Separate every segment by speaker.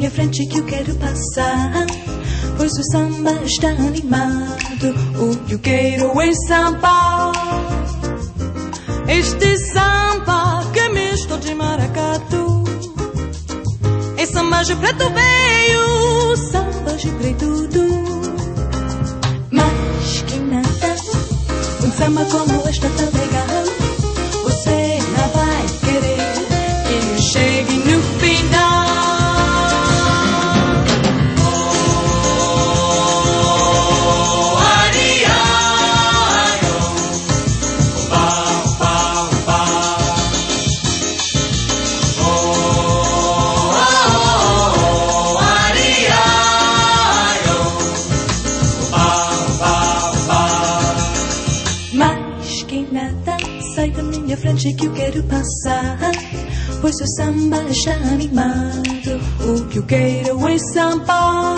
Speaker 1: minha frente que eu quero passar, pois o samba está animado. O que eu quero é samba, este samba que é misto de maracatu. É samba de preto veio, samba de preto tudo. Mas que nada, um samba como este tão legal, você não vai querer que eu chegue no final. Frente que eu quero passar, pois o samba está animado. O que eu quero é samba,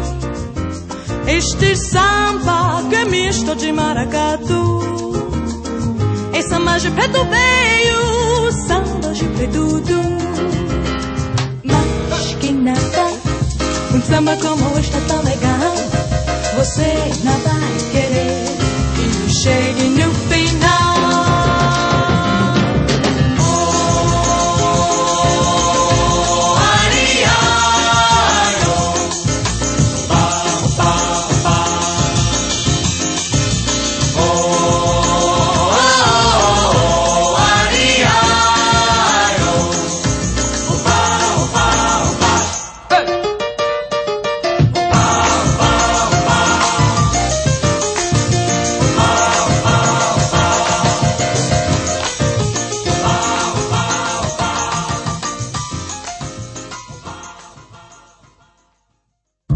Speaker 1: este samba que é misto de maracatu. É samba de preto veio, samba de preto tudo. Mas que nada, um samba como este